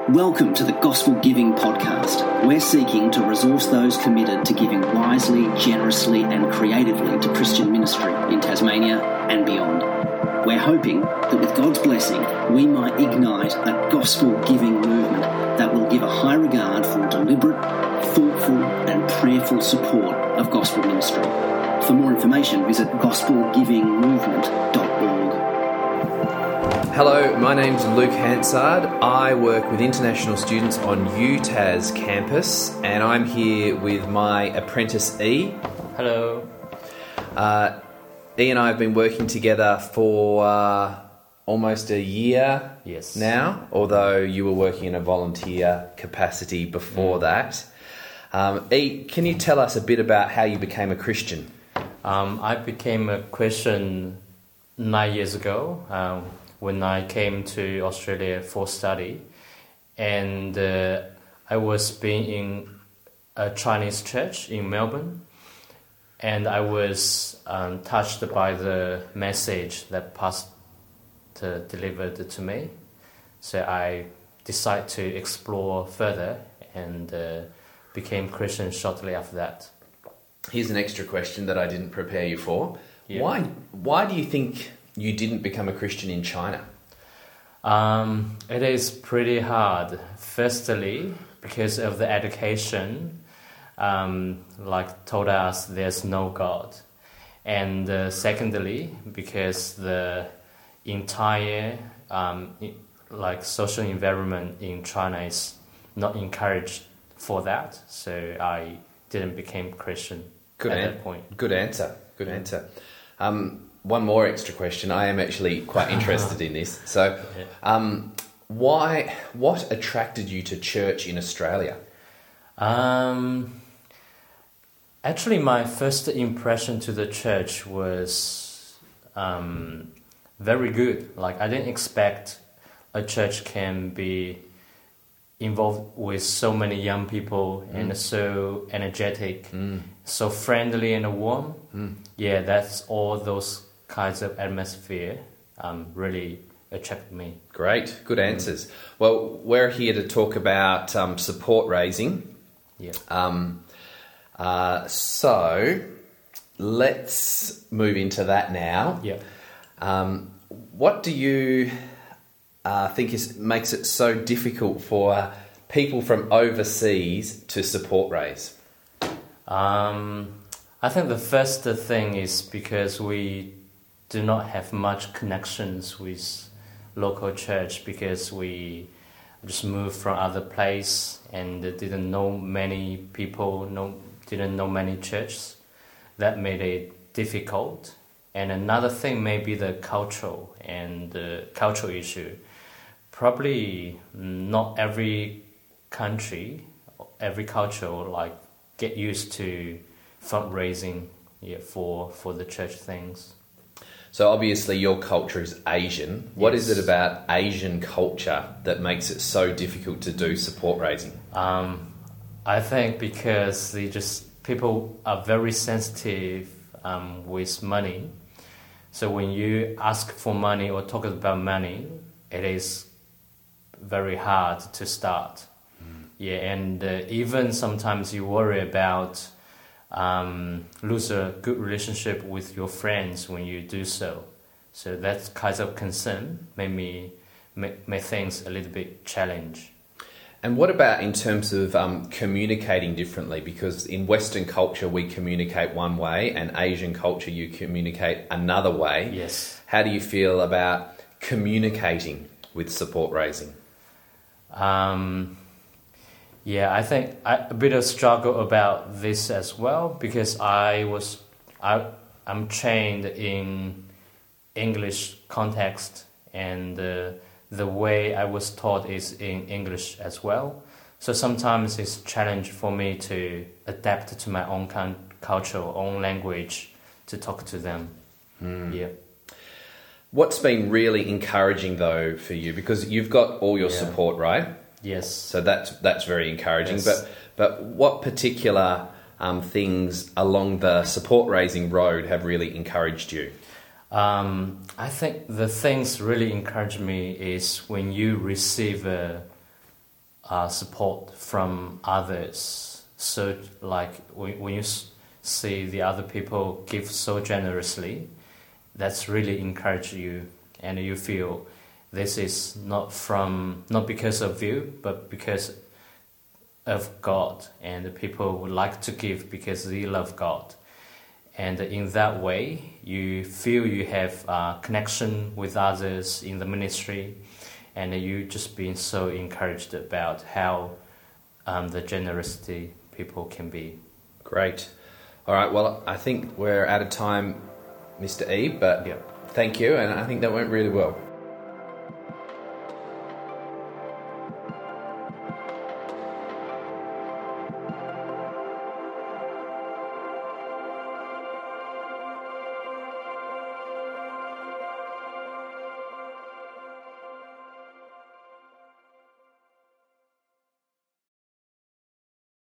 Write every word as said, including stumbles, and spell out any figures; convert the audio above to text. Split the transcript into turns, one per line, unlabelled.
Welcome to the Gospel Giving Podcast. We're seeking to resource those committed to giving wisely, generously and creatively to Christian ministry in Tasmania and beyond. We're hoping that with God's blessing, we might ignite a gospel giving movement that will give a high regard for deliberate, thoughtful and prayerful support of gospel ministry. For more information, visit gospel giving movement dot org.
Hello, my name's Luke Hansard. I work with international students on U T A S campus, and I'm here with my apprentice E.
Hello.
Uh, E and I have been working together for uh, almost a year
Yes.
now, although you were working in a volunteer capacity before mm. that. Um, E, can you tell us a bit about how you became a Christian?
Um, I became a Christian nine years ago. Um, when I came to Australia for study, and uh, I was being in a Chinese church in Melbourne, and I was um, touched by the message that Pastor delivered to me. So I decided to explore further and uh, became Christian shortly after that.
Here's an extra question that I didn't prepare you for.
Yeah.
Why, why do you think you didn't become a Christian in China?
Um, it is pretty hard. Firstly, because of the education, um, like told us there's no God. And uh, secondly, because the entire um, like social environment in China is not encouraged for that. So I didn't become Christian
Good
at
an-
that point.
Good answer. Good answer. Um, one more extra question. I am actually quite interested in this. So, um, why? What attracted you to church in Australia?
Um, actually, my first impression to the church was um, very good. Like, I didn't expect a church can be involved with so many young people mm. and so energetic, mm. so friendly and warm. Mm. Yeah, that's all those kinds of atmosphere um, really attract me.
Great, good answers. Mm. Well, we're here to talk about um, support raising.
Yeah.
Um, uh, so let's move into that now.
Yeah.
Um, what do you uh, think is makes it so difficult for people from overseas to support raise?
Um, I think the first thing is because we do not have much connections with local church, because we just moved from other place and didn't know many people, no, didn't know many churches. That made it difficult. And another thing may be the cultural and the cultural issue. Probably not every country, every culture like get used to fundraising yeah, for for the church things.
So obviously your culture is Asian. What
Yes.
is it about Asian culture that makes it so difficult to do support raising?
Um, I think because they just people are very sensitive um, with money. So when you ask for money or talk about money, it is very hard to start. Mm. Yeah, and uh, even sometimes you worry about um, lose a good relationship with your friends when you do so. So that kind of concern made me make, make things a little bit challenge.
And what about in terms of um, communicating differently? Because in Western culture we communicate one way, and Asian culture you communicate another way.
Yes.
How do you feel about communicating with support raising?
Um, yeah, I think I, a bit of struggle about this as well, because I was I I'm trained in English context, and uh, the way I was taught is in English as well. So sometimes it's a challenge for me to adapt to my own con- culture, own language, to talk to them. Mm. Yeah.
What's been really encouraging though for you, because you've got all your
Yeah.
support, right?
Yes.
So that's that's very encouraging.
Yes.
But but what particular um, things along the support raising road have really encouraged you?
Um, I think the things really encourage me is when you receive a uh, support from others. So, like when, when you s- see the other people give so generously, that's really encourage you, and you feel this is not from not because of you, but because of God, and the people would like to give because they love God. And in that way, you feel you have a connection with others in the ministry, and you just being so encouraged about how um, the generosity people can be.
Great. All right, well, I think we're out of time, Mister E, but
Yeah.
thank you, and I think that went really well.